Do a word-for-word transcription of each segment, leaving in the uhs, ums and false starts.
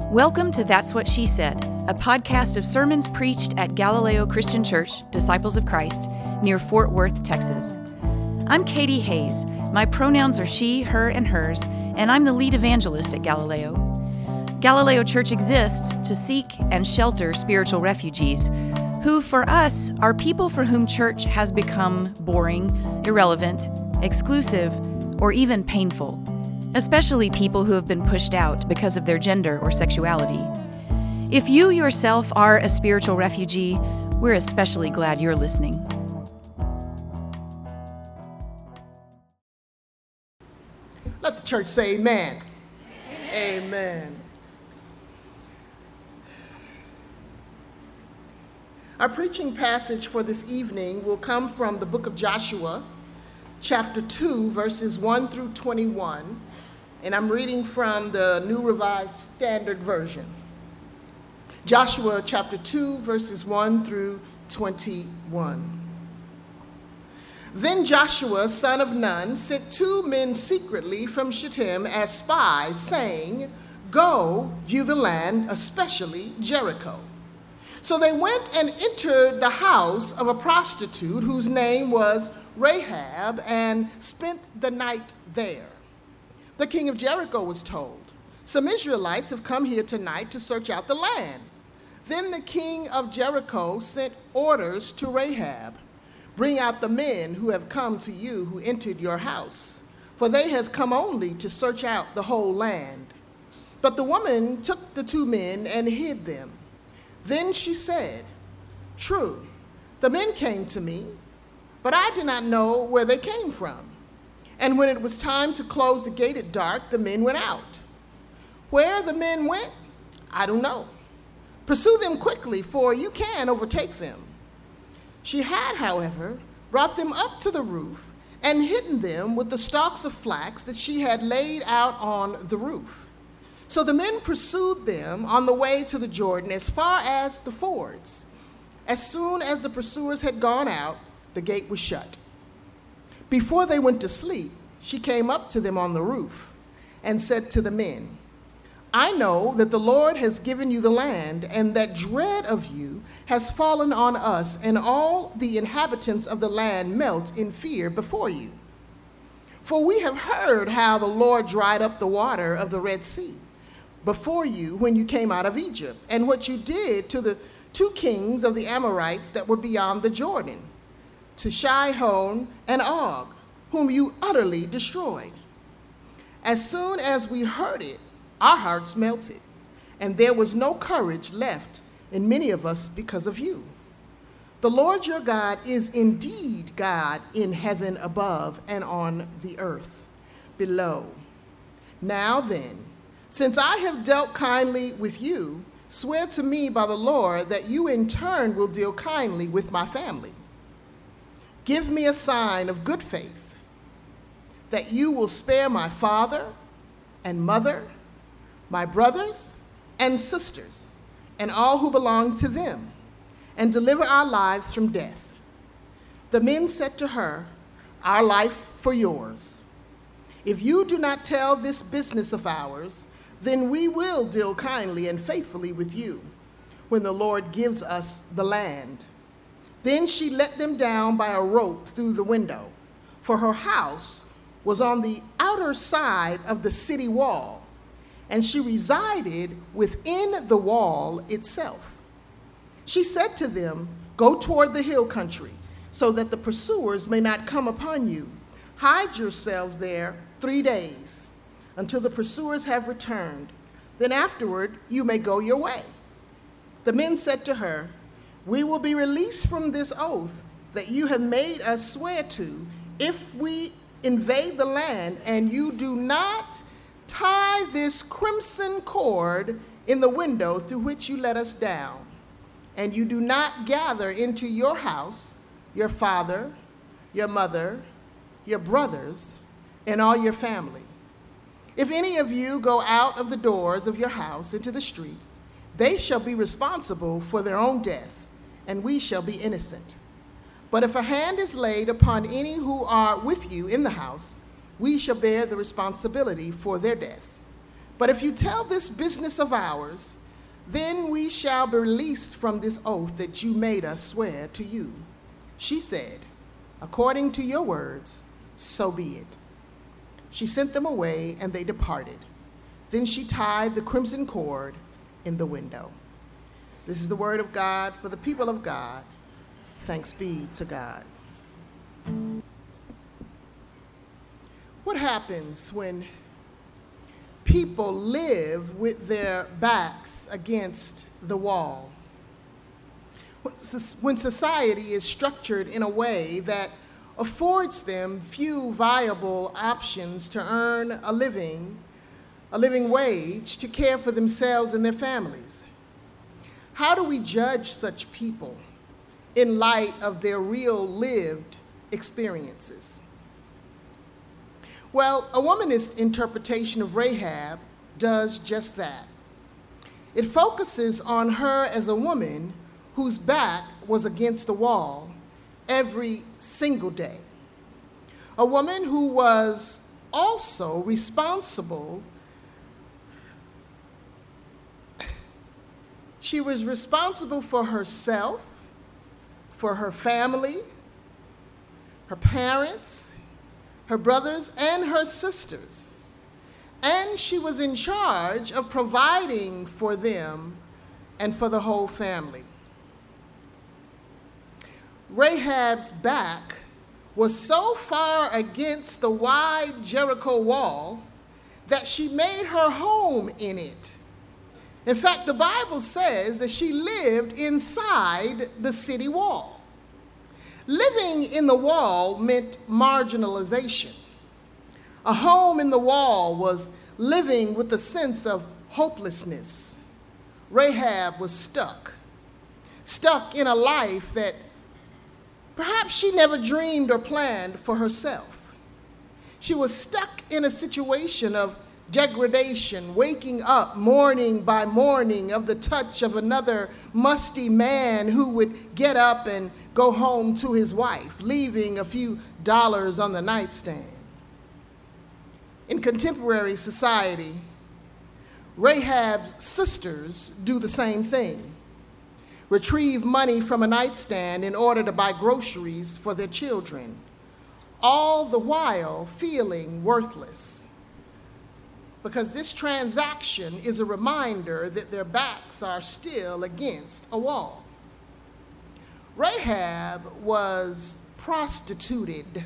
Welcome to That's What She Said, a podcast of sermons preached at Galileo Christian Church, Disciples of Christ, near Fort Worth, Texas. I'm Katie Hayes. My pronouns are she, her, and hers, and I'm the lead evangelist at Galileo. Galileo Church exists to seek and shelter spiritual refugees, who, for us, are people for whom church has become boring, irrelevant, exclusive, or even painful, especially people who have been pushed out because of their gender or sexuality. If you yourself are a spiritual refugee, we're especially glad you're listening. Let the church say amen. Amen. Amen. Our preaching passage for this evening will come from the book of Joshua, chapter two, verses one through twenty-one, and I'm reading from the New Revised Standard Version. Joshua chapter two, verses one through twenty-one. Then Joshua, son of Nun, sent two men secretly from Shittim as spies, saying, "Go, view the land, especially Jericho." So they went and entered the house of a prostitute whose name was Rahab, and spent the night there. The king of Jericho was told, "Some Israelites have come here tonight to search out the land." Then the king of Jericho sent orders to Rahab, "Bring out the men who have come to you who entered your house, for they have come only to search out the whole land." But the woman took the two men and hid them. Then she said, "True, the men came to me, but I did not know where they came from. And when it was time to close the gate at dark, the men went out. Where the men went, I don't know. Pursue them quickly, for you can overtake them." She had, however, brought them up to the roof and hidden them with the stalks of flax that she had laid out on the roof. So the men pursued them on the way to the Jordan as far as the fords. As soon as the pursuers had gone out, the gate was shut. Before they went to sleep, she came up to them on the roof and said to the men, "I know that the Lord has given you the land, and that dread of you has fallen on us, and all the inhabitants of the land melt in fear before you. For we have heard how the Lord dried up the water of the Red Sea before you when you came out of Egypt, and what you did to the two kings of the Amorites that were beyond the Jordan, to Sihon and Og, whom you utterly destroyed. As soon as we heard it, our hearts melted, and there was no courage left in many of us because of you. The Lord your God is indeed God in heaven above and on the earth below. Now then, since I have dealt kindly with you, swear to me by the Lord that you in turn will deal kindly with my family. Give me a sign of good faith, that you will spare my father and mother, my brothers and sisters, and all who belong to them, and deliver our lives from death." The men said to her, "Our life for yours. If you do not tell this business of ours, then we will deal kindly and faithfully with you when the Lord gives us the land." Then she let them down by a rope through the window, for her house was on the outer side of the city wall, and she resided within the wall itself. She said to them, "Go toward the hill country, so that the pursuers may not come upon you. Hide yourselves there three days, until the pursuers have returned. Then afterward you may go your way." The men said to her, "We will be released from this oath that you have made us swear to if we invade the land, and you do not tie this crimson cord in the window through which you let us down, and you do not gather into your house your father, your mother, your brothers, and all your family. If any of you go out of the doors of your house into the street, they shall be responsible for their own death, and we shall be innocent. But if a hand is laid upon any who are with you in the house, we shall bear the responsibility for their death. But if you tell this business of ours, then we shall be released from this oath that you made us swear to you." She said, "According to your words, so be it." She sent them away, and they departed. Then she tied the crimson cord in the window. This is the word of God for the people of God. Thanks be to God. What happens when people live with their backs against the wall? When society is structured in a way that affords them few viable options to earn a living, a living wage to care for themselves and their families. How do we judge such people in light of their real lived experiences? Well, a womanist interpretation of Rahab does just that. It focuses on her as a woman whose back was against the wall every single day. A woman who was also responsible. She was responsible for herself, for her family, her parents, her brothers, and her sisters. And she was in charge of providing for them and for the whole family. Rahab's back was so far against the wide Jericho wall that she made her home in it. In fact, the Bible says that she lived inside the city wall. Living in the wall meant marginalization. A home in the wall was living with a sense of hopelessness. Rahab was stuck, stuck in a life that perhaps she never dreamed or planned for herself. She was stuck in a situation of degradation, waking up morning by morning of the touch of another musty man who would get up and go home to his wife, leaving a few dollars on the nightstand. In contemporary society, Rahab's sisters do the same thing. Retrieve money from a nightstand in order to buy groceries for their children, all the while feeling worthless. Because this transaction is a reminder that their backs are still against a wall. Rahab was prostituted.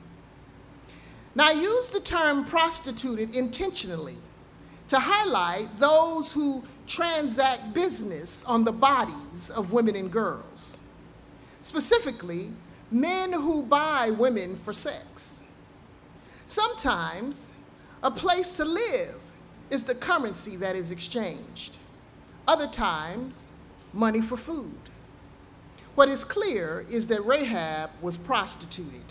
Now, I use the term prostituted intentionally to highlight those who transact business on the bodies of women and girls, specifically men who buy women for sex. Sometimes a place to live is the currency that is exchanged. Other times, money for food. What is clear is that Rahab was prostituted.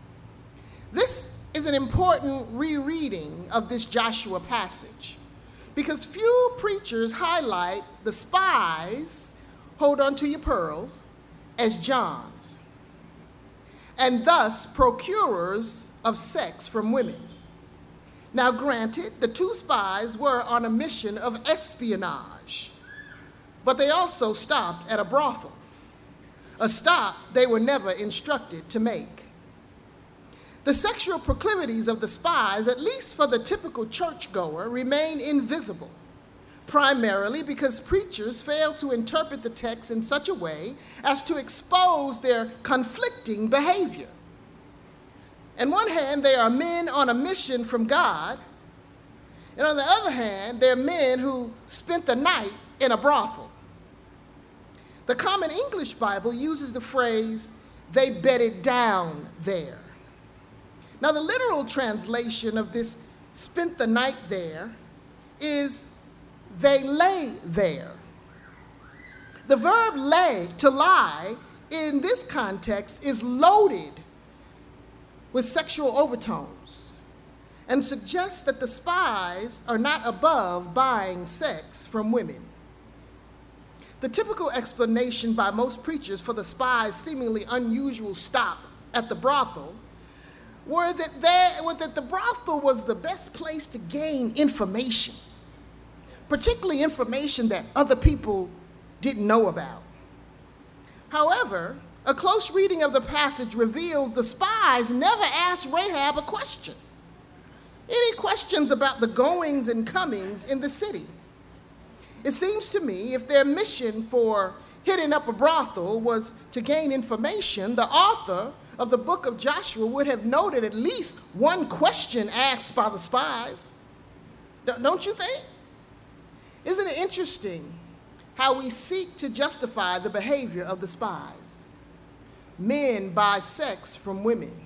This is an important rereading of this Joshua passage because few preachers highlight the spies, hold on to your pearls, as Johns, and thus procurers of sex from women. Now, granted, the two spies were on a mission of espionage, but they also stopped at a brothel, a stop they were never instructed to make. The sexual proclivities of the spies, at least for the typical churchgoer, remain invisible, primarily because preachers fail to interpret the text in such a way as to expose their conflicting behavior. On one hand, they are men on a mission from God, and on the other hand, they're men who spent the night in a brothel. The Common English Bible uses the phrase, "they bedded down there." Now, the literal translation of this "spent the night there" is "they lay there." The verb lay, to lie, in this context is loaded with sexual overtones and suggests that the spies are not above buying sex from women. The typical explanation by most preachers for the spies' seemingly unusual stop at the brothel were that, they, were that the brothel was the best place to gain information particularly information that other people didn't know about. However, a close reading of the passage reveals the spies never asked Rahab a question. Any questions about the goings and comings in the city? It seems to me if their mission for hitting up a brothel was to gain information, the author of the book of Joshua would have noted at least one question asked by the spies. Don't you think? Isn't it interesting how we seek to justify the behavior of the spies? Men buy sex from women,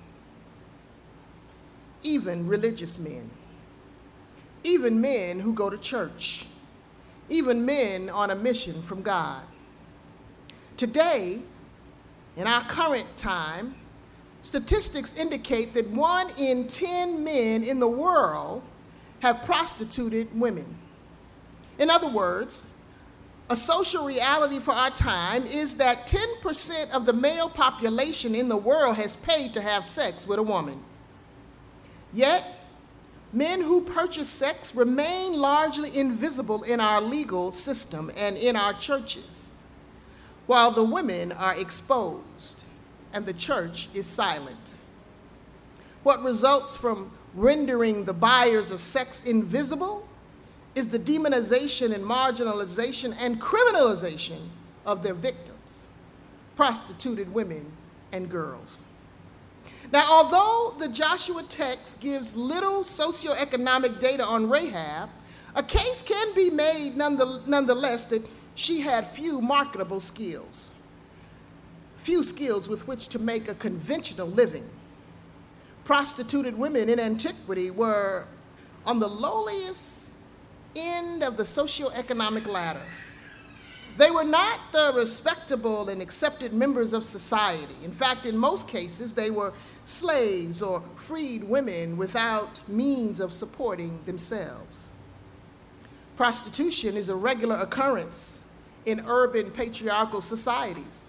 even religious men, even men who go to church, even men on a mission from God. Today, in our current time, statistics indicate that one in ten men in the world have prostituted women. In other words, a social reality for our time is that ten percent of the male population in the world has paid to have sex with a woman. Yet, men who purchase sex remain largely invisible in our legal system and in our churches, while the women are exposed and the church is silent. What results from rendering the buyers of sex invisible is the demonization and marginalization and criminalization of their victims, prostituted women and girls. Now, although the Joshua text gives little socioeconomic data on Rahab, a case can be made nonetheless that she had few marketable skills, few skills with which to make a conventional living. Prostituted women in antiquity were on the lowliest end of the socioeconomic ladder. They were not the respectable and accepted members of society. In fact, in most cases, they were slaves or freed women without means of supporting themselves. Prostitution is a regular occurrence in urban patriarchal societies.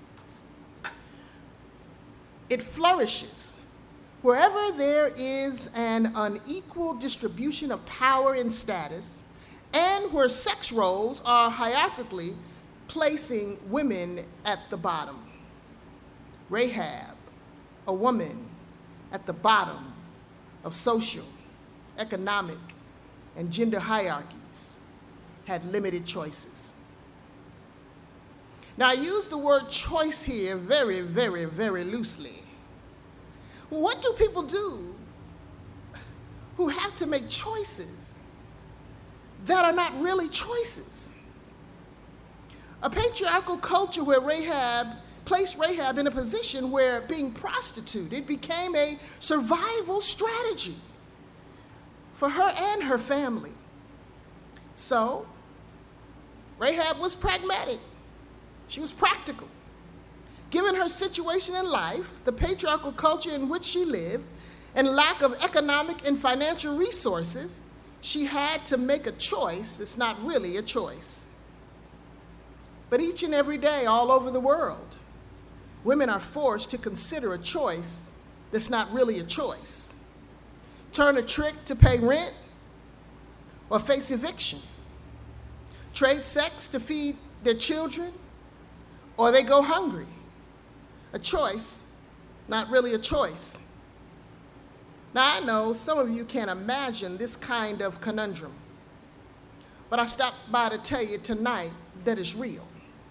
It flourishes wherever there is an unequal distribution of power and status, and where sex roles are hierarchically placing women at the bottom. Rahab, a woman at the bottom of social, economic, and gender hierarchies, had limited choices. Now, I use the word choice here very, very, very loosely. What do people do who have to make choices that are not really choices? A patriarchal culture where Rahab placed Rahab in a position where being prostituted became a survival strategy for her and her family. So, Rahab was pragmatic. She was practical. Given her situation in life, the patriarchal culture in which she lived, and lack of economic and financial resources, she had to make a choice. It's not really a choice. But each and every day, all over the world, women are forced to consider a choice that's not really a choice. Turn a trick to pay rent or face eviction. Trade sex to feed their children, or they go hungry. A choice, not really a choice. Now, I know some of you can't imagine this kind of conundrum, but I stopped by to tell you tonight that it's real.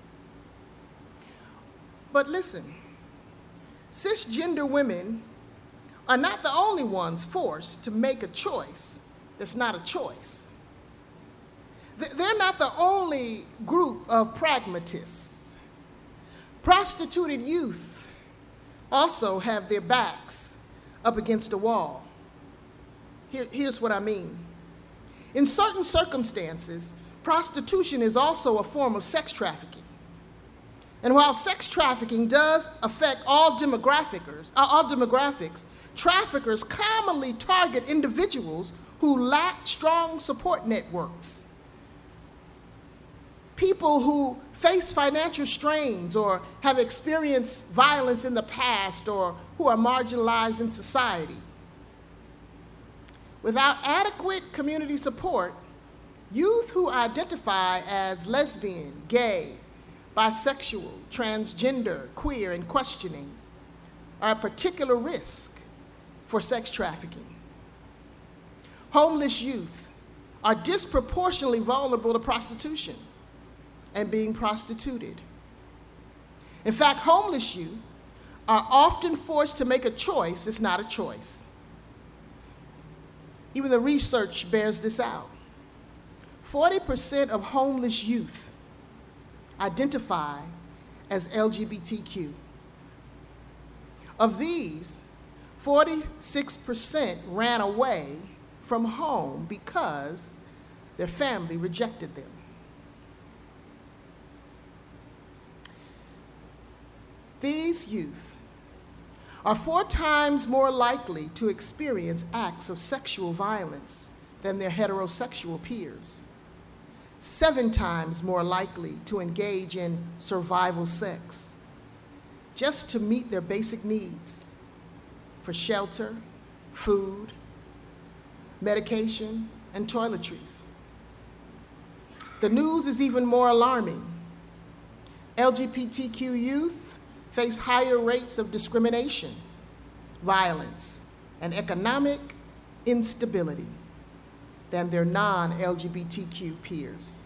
But listen, cisgender women are not the only ones forced to make a choice that's not a choice. They're not the only group of pragmatists. Prostituted youth also have their backs up against a wall. Here, here's what I mean. In certain circumstances, prostitution is also a form of sex trafficking. And while sex trafficking does affect all demographics, all demographics, traffickers commonly target individuals who lack strong support networks. People who face financial strains or have experienced violence in the past or who are marginalized in society. Without adequate community support, Youth who identify as lesbian, gay, bisexual, transgender, queer, and questioning are a particular risk for sex trafficking. Homeless youth are disproportionately vulnerable to prostitution and being prostituted. In fact, homeless youth are often forced to make a choice that's not a choice. Even the research bears this out. forty percent of homeless youth identify as L G B T Q. Of these, forty-six percent ran away from home because their family rejected them. These youth are four times more likely to experience acts of sexual violence than their heterosexual peers, seven times more likely to engage in survival sex, just to meet their basic needs for shelter, food, medication, and toiletries. The news is even more alarming. L G B T Q youth face higher rates of discrimination, violence, and economic instability than their non-L G B T Q peers.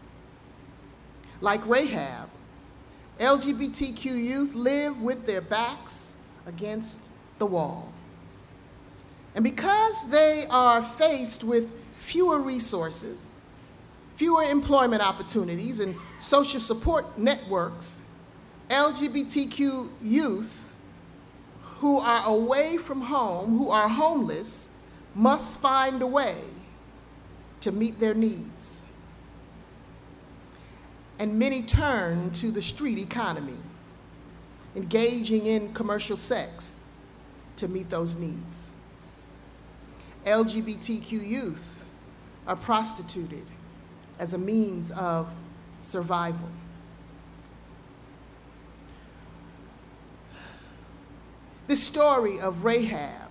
Like Rahab, L G B T Q youth live with their backs against the wall. And because they are faced with fewer resources, fewer employment opportunities, and social support networks, L G B T Q youth who are away from home, who are homeless, must find a way to meet their needs. And many turn to the street economy, engaging in commercial sex to meet those needs. L G B T Q youth are prostituted as a means of survival. The story of Rahab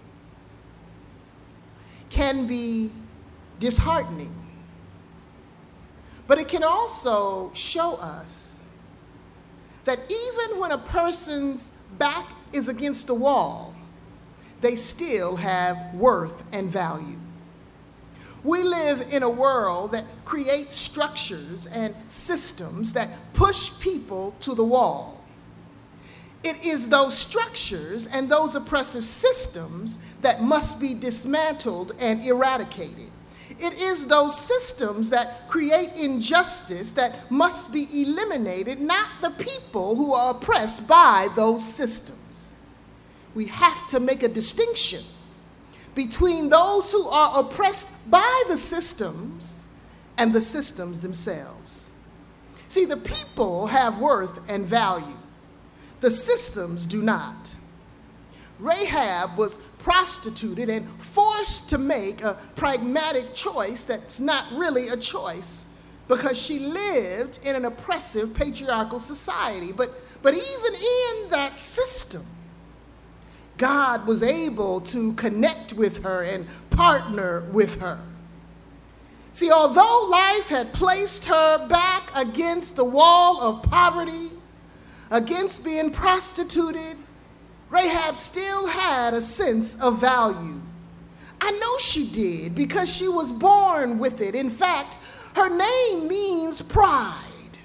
can be disheartening, but it can also show us that even when a person's back is against the wall, they still have worth and value. We live in a world that creates structures and systems that push people to the wall. It is those structures and those oppressive systems that must be dismantled and eradicated. It is those systems that create injustice that must be eliminated, not the people who are oppressed by those systems. We have to make a distinction between those who are oppressed by the systems and the systems themselves. See, the people have worth and value. The systems do not. Rahab was prostituted and forced to make a pragmatic choice that's not really a choice because she lived in an oppressive patriarchal society. But, but even in that system, God was able to connect with her and partner with her. See, although life had placed her back against the wall of poverty, against being prostituted, Rahab still had a sense of value. I know she did because she was born with it. In fact, her name means pride.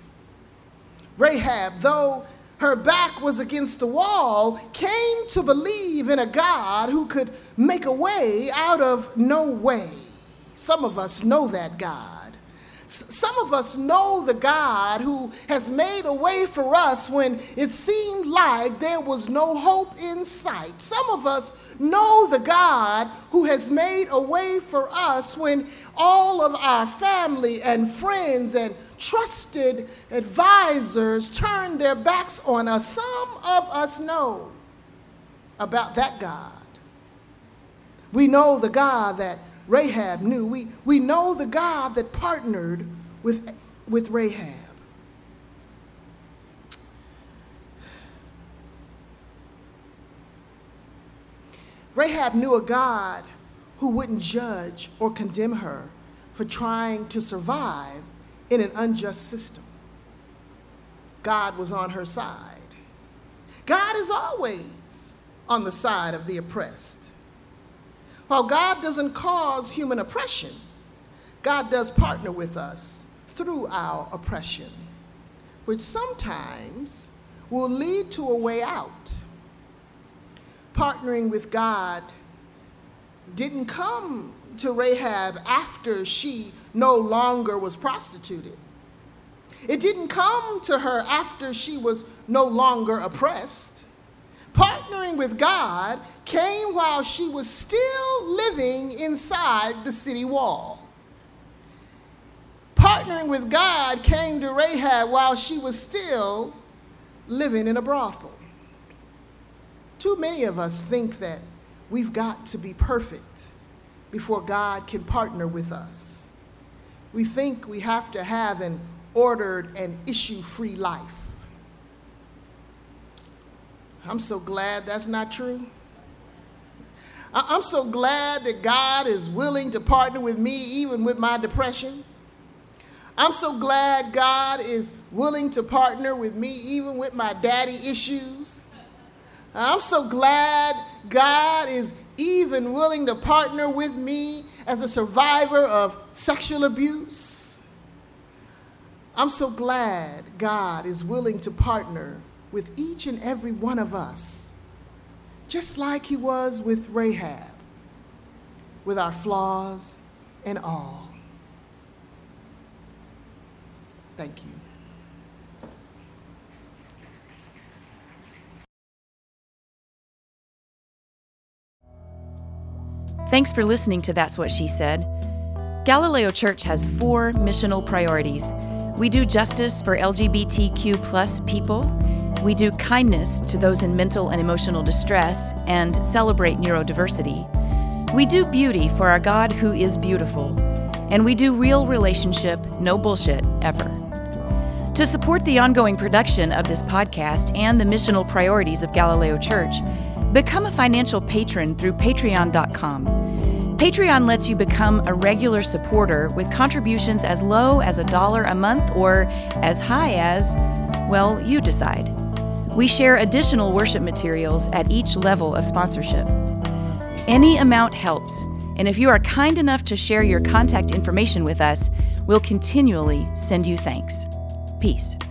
Rahab, though her back was against the wall, came to believe in a God who could make a way out of no way. Some of us know that God. Some of us know the God who has made a way for us when it seemed like there was no hope in sight. Some of us know the God who has made a way for us when all of our family and friends and trusted advisors turned their backs on us. Some of us know about that God. We know the God that Rahab knew. We, we know the God that partnered with, with Rahab. Rahab knew a God who wouldn't judge or condemn her for trying to survive in an unjust system. God was on her side. God is always on the side of the oppressed. While God doesn't cause human oppression, God does partner with us through our oppression, which sometimes will lead to a way out. Partnering with God didn't come to Rahab after she no longer was prostituted. It didn't come to her after she was no longer oppressed. Partnering with God came while she was still living inside the city wall. Partnering with God came to Rahab while she was still living in a brothel. Too many of us think that we've got to be perfect before God can partner with us. We think we have to have an ordered and issue-free life. I'm so glad that's not true. I'm so glad that God is willing to partner with me even with my depression. I'm so glad God is willing to partner with me even with my daddy issues. I'm so glad God is even willing to partner with me as a survivor of sexual abuse. I'm so glad God is willing to partner with each and every one of us, just like he was with Rahab, with our flaws and all. Thank you. Thanks for listening to That's What She Said. Galileo Church has four missional priorities. We do justice for L G B T Q plus people. We do kindness to those in mental and emotional distress and celebrate neurodiversity. We do beauty for our God who is beautiful. And we do real relationship, no bullshit, ever. To support the ongoing production of this podcast and the missional priorities of Galileo Church, become a financial patron through patreon dot com. Patreon lets you become a regular supporter with contributions as low as a dollar a month or as high as, well, you decide. We share additional worship materials at each level of sponsorship. Any amount helps, and if you are kind enough to share your contact information with us, we'll continually send you thanks. Peace.